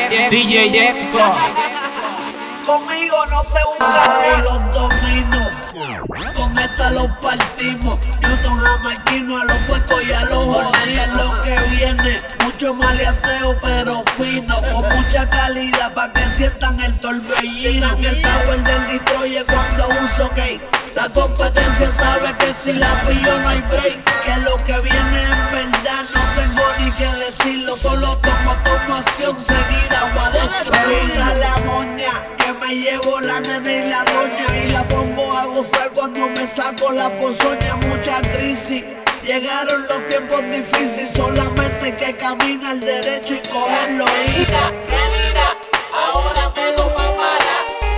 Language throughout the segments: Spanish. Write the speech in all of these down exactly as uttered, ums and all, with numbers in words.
D J Yesco. Conmigo no se busca de los dominos. Con esta los partimos. Newton Jamaiquino a los puercos y a los jodidos. Lo que viene, mucho maleanteo pero fino. Con mucha calidad pa' que sientan el torbellino. El power del Detroit cuando uso gay. La competencia sabe que si la pillo no hay break. Que lo que viene en verdad no tengo ni que decirlo. Solo tomo, tomo acción seguida. Voy a destruir a la moña. Que me llevo la nena y la doña. Y la pongo a gozar cuando me saco la ponzoña. Mucha crisis. Llegaron los tiempos difíciles. Solamente que camina al derecho y cogerlo. Mira, mira, ahora me lo mamará.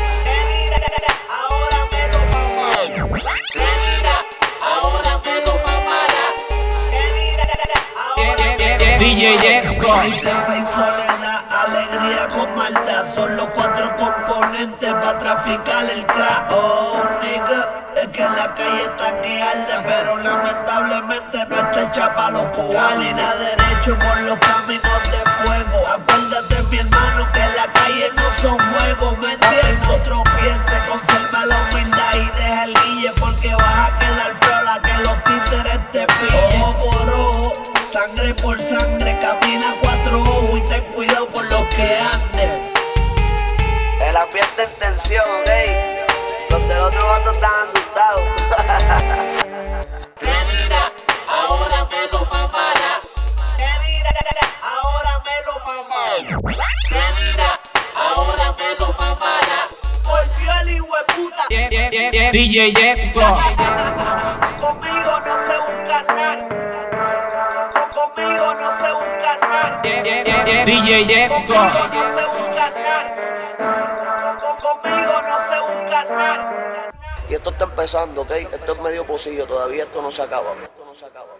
Ahora me lo mamará. Ahora me lo mamará. D J Yesco. Tristeza y soledad, alegría con maldad. Son los cuatro componentes para traficar el crack. Oh, nigga. Es que en la calle está que arde, pero lamentablemente no está hecha para los cubanos. Línea derecho por los caminos de fuego. Acuérdate, mi hermano, que en la calle no son juegos. ¿Me entiendes? No tropiece, conserva la humildad y deja el guille, porque vas a quedar piola que los títeres te pillen. Ojo por ojo, sangre por sangre, camina cuatro ojos y ten cuidado con los que anden. El ambiente en tensión, ey. Los del otro bando están asustados. Mira, ahora me lo mamará. Mira, ahora me lo mamará. Mira, ahora me lo mamará. Volvió el hijo de puta. D J Yesco. Conmigo no se busca nada. Conmigo no se busca nada. D J Yesco. Conmigo no se busca nada. Conmigo no se busca nada. Y esto está empezando, ¿ok? Esto es medio pocillo, todavía esto no se acaba. Esto no se acaba.